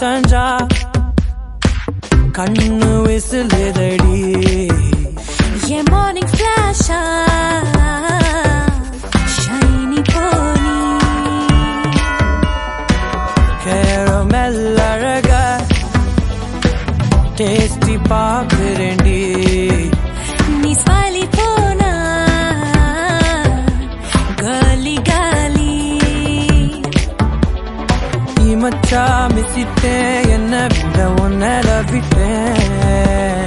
அசஞ்சா கண்ணு விசிலுதடி என் மார்னிங் ஃபிளாஷா ஷைனி போனி கேரமெல் அழகா டேஸ்டி பாக்குறேன்டி நீ ஸ்மைலி போனா காலி காலி மச்சா மிசிட்டேன் என்ன விட உன்னட விட்டேன்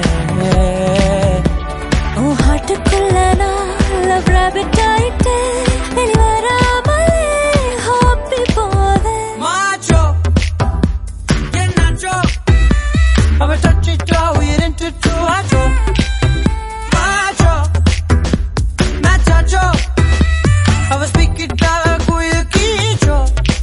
உன் ஹார்ட்டுக்குள்ள நான் லவ் ராபிட் ஆயிட்டேன் வெளிவராமலே ஹாப்பி போவேன் மாச்சோ என்னாச்சோ அவ தச்சிட்டோ உயிரின்ட்டு ஆச்சோ மாச்சோ மேச்சாச்சோ அவ ஸ்பீக்கிட்டா குயில் கீச்சோ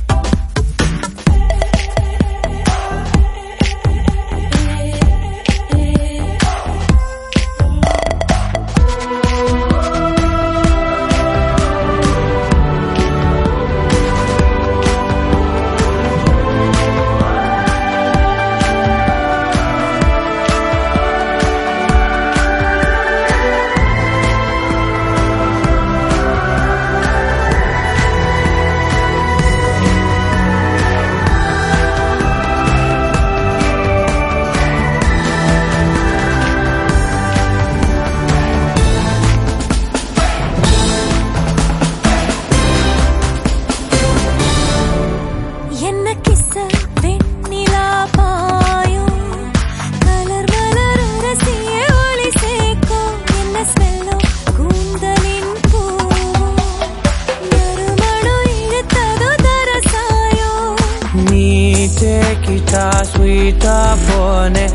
என்ன கிஸ்ஸ வெண்ணிலா பாயும் கலர் மலர் ரசிய ஒளி சேர்க்கும் என்ன ஸ்மெல்லோ கூந்தலின் பூவும் நறுமணம் இழுத்ததோ தரசாயோ நீ டேக்கிட்டா ஸ்வீட்டா போனே